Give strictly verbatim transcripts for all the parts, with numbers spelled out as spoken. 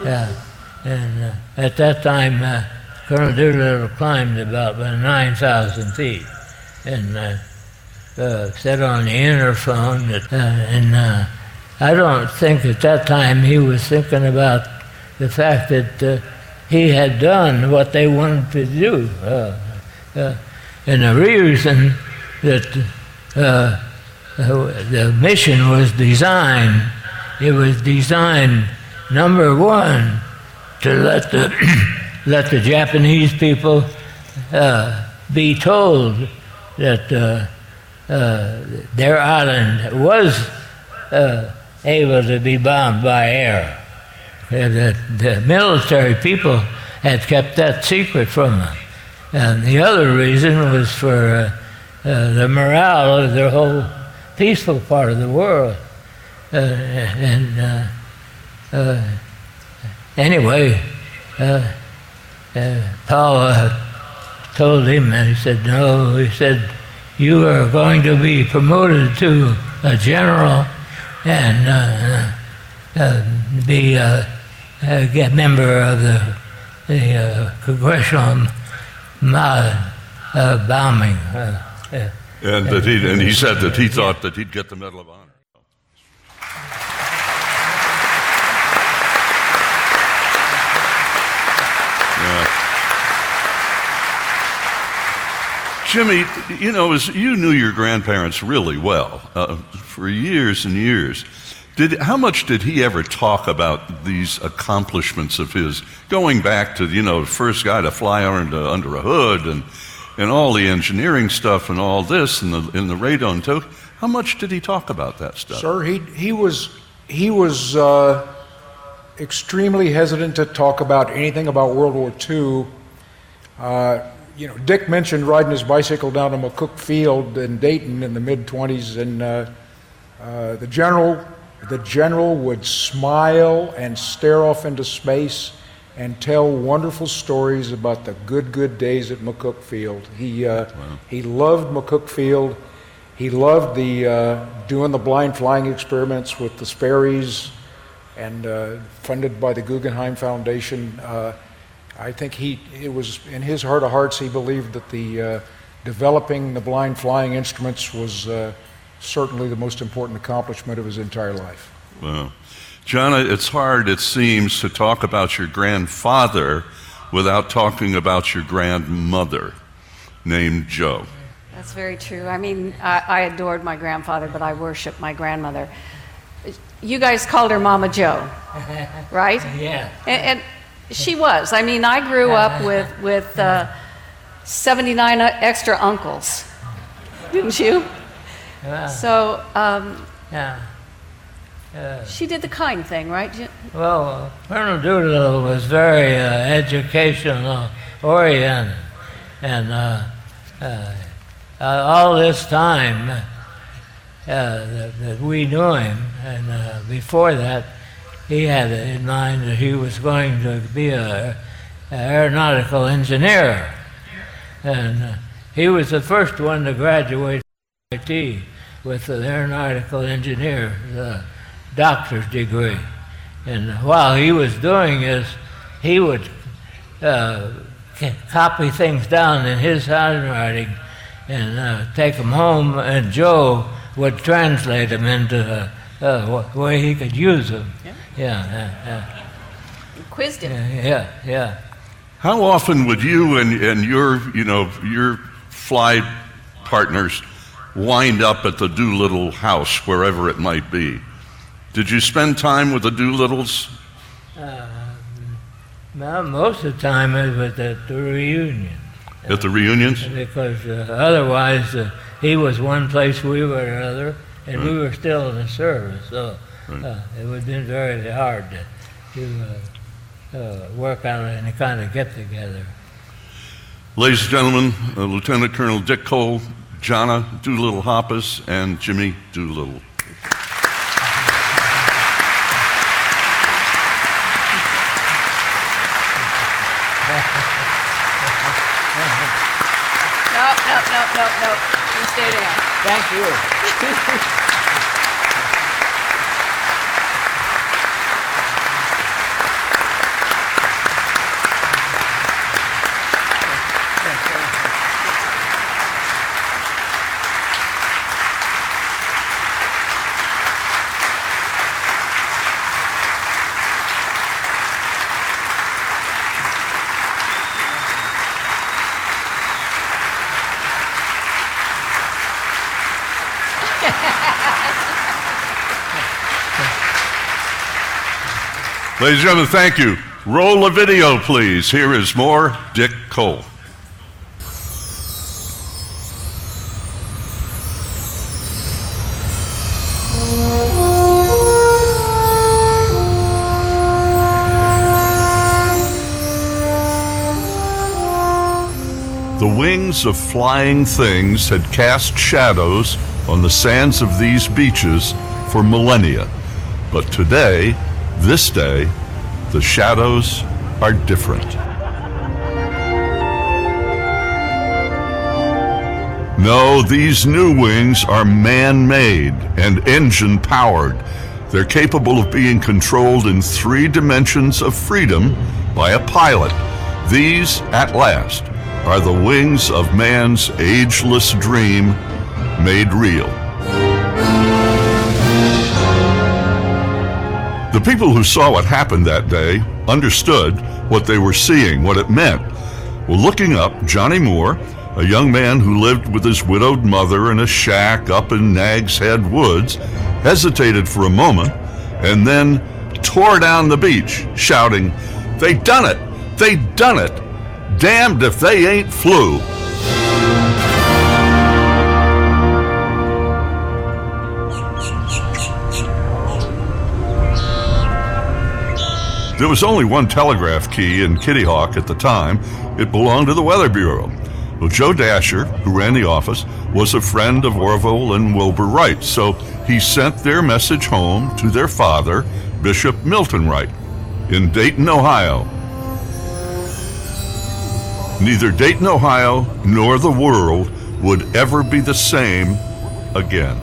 Uh, and uh, at that time, uh, Colonel Doolittle climbed about nine thousand feet and uh, uh, said on the interphone that, uh, and uh, I don't think at that time he was thinking about the fact that uh, he had done what they wanted to do. Uh, uh, and the reason that uh, the mission was designed, it was designed, number one, to let the let the Japanese people uh, be told that uh, uh, their island was uh, able to be bombed by air. Uh, the, the military people had kept that secret from them. And the other reason was for uh, uh, the morale of the whole peaceful part of the world. Uh, and uh, uh, anyway, uh, uh, Paul uh, told him, and he said, no, he said, you are going to be promoted to a general and uh, uh, be a, a member of the, the uh, congressional uh, uh, bombing. Uh, uh, and, that he, and he said that he thought that he'd get the Medal of Honor. Jimmy, you know, as you knew your grandparents really well uh, for years and years. Did how much did he ever talk about these accomplishments of his, going back to, you know, the first guy to fly under under a hood and and all the engineering stuff and all this and the in the radon too? How much did he talk about that stuff? Sir, he he was he was uh, extremely hesitant to talk about anything about World War Two. Uh, You know, Dick mentioned riding his bicycle down to McCook Field in Dayton in the mid twenties, and uh, uh, the general, the general would smile and stare off into space and tell wonderful stories about the good, good days at McCook Field. He uh, wow. he loved McCook Field. He loved the uh, doing the blind flying experiments with the Sperry's, and uh, funded by the Guggenheim Foundation. Uh, I think he, it was in his heart of hearts, he believed that the uh, developing the blind flying instruments was uh, certainly the most important accomplishment of his entire life. Wow. John, it's hard, it seems, to talk about your grandfather without talking about your grandmother, named Jo. That's very true. I mean, I, I adored my grandfather, but I worshiped my grandmother. You guys called her Mama Jo, right? Yeah. And, and she was. I mean, I grew up with with uh, seventy-nine extra uncles, didn't you? Yeah. So um, yeah. Uh, she did the kind thing, right? well, uh, Colonel Doolittle was very uh, educational oriented, and uh, uh, uh, all this time uh, that, that we knew him, and uh, before that, he had in mind that he was going to be a, a aeronautical engineer, and uh, he was the first one to graduate from M I T with an aeronautical engineer uh, doctor's degree. And while he was doing this, he would uh, copy things down in his handwriting and uh, take them home, and Jo would translate them into uh, uh, where he could use them. Yeah. Yeah, yeah, yeah. Quizzed him. Yeah, yeah, yeah. How often would you and, and your, you know, your flight partners wind up at the Doolittle house, wherever it might be? Did you spend time with the Doolittles? Uh, well, most of the time it was at the reunion. At the reunions? Because uh, otherwise uh, he was one place, we were another, and right. we were still in the service. So. Right. Uh, it would have been very hard to, to uh, uh, work on any kind of get-together. Ladies and gentlemen, uh, Lieutenant Colonel Dick Cole, Jana Doolittle Hoppus, and Jimmy Doolittle. No, no, no, no, no. You stay there. Thank you. Ladies and gentlemen, thank you. Roll a video, please. Here is more Dick Cole. The wings of flying things had cast shadows on the sands of these beaches for millennia. But today, this day, the shadows are different. No, these new wings are man-made and engine-powered. They're capable of being controlled in three dimensions of freedom by a pilot. These, at last, are the wings of man's ageless dream made real. The people who saw what happened that day understood what they were seeing, what it meant. Well, looking up, Johnny Moore, a young man who lived with his widowed mother in a shack up in Nags Head Woods, hesitated for a moment and then tore down the beach, shouting, "They done it! They done it! Damned if they ain't flew!" There was only one telegraph key in Kitty Hawk at the time. It belonged to the Weather Bureau. Well, Joe Dasher, who ran the office, was a friend of Orville and Wilbur Wright, so he sent their message home to their father, Bishop Milton Wright, in Dayton, Ohio. Neither Dayton, Ohio, nor the world would ever be the same again.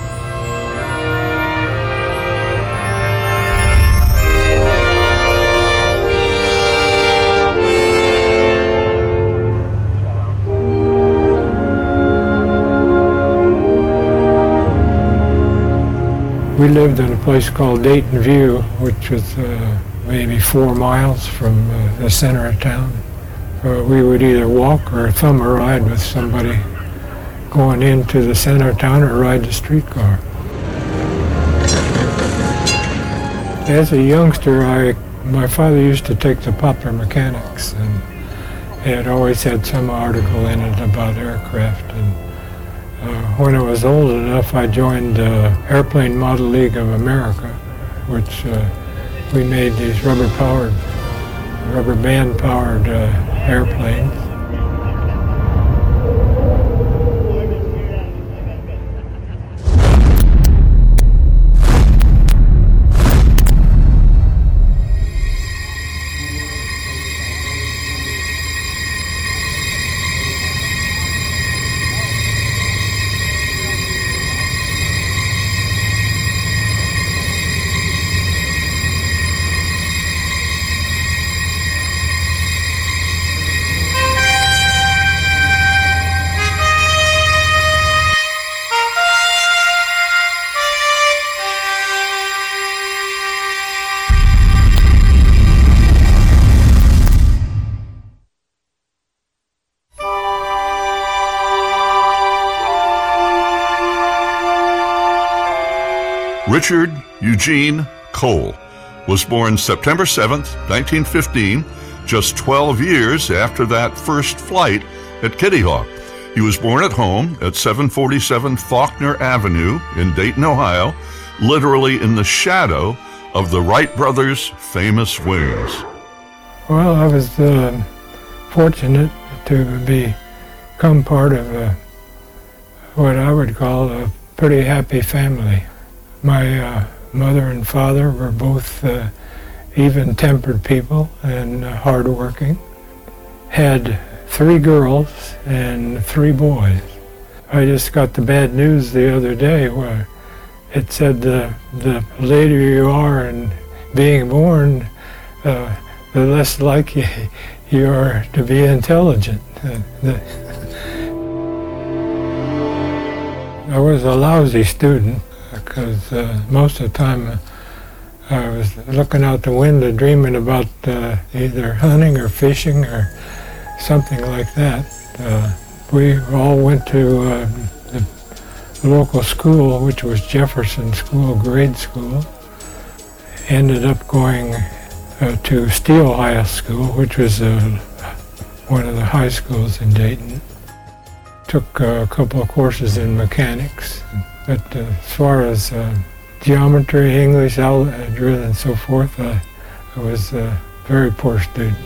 We lived in a place called Dayton View, which was uh, maybe four miles from uh, the center of town. Uh, we would either walk or thumb a ride with somebody going into the center of town or ride the streetcar. As a youngster, I, my father used to take the Poplar Mechanics, and he had always had some article in it about aircraft. And uh, when I was old enough, I joined uh, Airplane Model League of America, which uh, we made these rubber-powered, rubber band-powered uh, airplanes. Richard Eugene Cole was born September seventh, nineteen fifteen, just twelve years after that first flight at Kitty Hawk. He was born at home at seven forty-seven Faulkner Avenue in Dayton, Ohio, literally in the shadow of the Wright brothers' famous wings. Well, I was uh, fortunate to become part of a, what I would call a pretty happy family. My uh, mother and father were both uh, even-tempered people and uh, hard-working. Had three girls and three boys. I just got the bad news the other day where it said uh, the later you are in being born, uh, the less likely you are to be intelligent. Uh, the, I was a lousy student, because uh, most of the time uh, I was looking out the window dreaming about uh, either hunting or fishing or something like that. Uh, we all went to uh, the local school, which was Jefferson School, grade school. Ended up going uh, to Steele High School, which was uh, one of the high schools in Dayton. Took uh, a couple of courses in mechanics, but uh, as far as uh, geometry, English, algebra, and so forth, uh, I was a very poor student.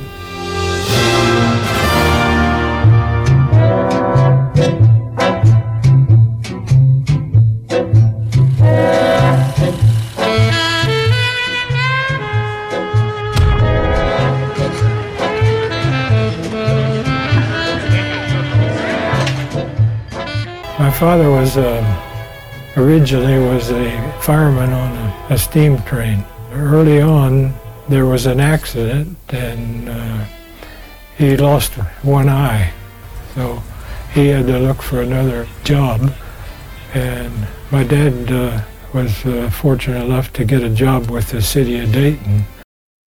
My father was uh, originally was a fireman on a, a steam train. Early on, there was an accident, and uh, he lost one eye, so he had to look for another job. And my dad uh, was uh, fortunate enough to get a job with the city of Dayton,